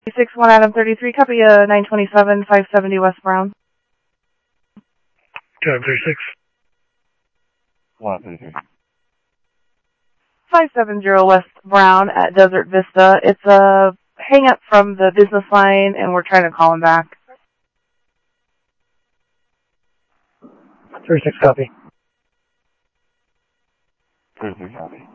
61 Adam 33, copy 927, 570 West Brown. 36. 133. 570 West Brown at Desert Vista. It's a hang up from the business line, and we're trying to call him back. 36, copy. 33, copy.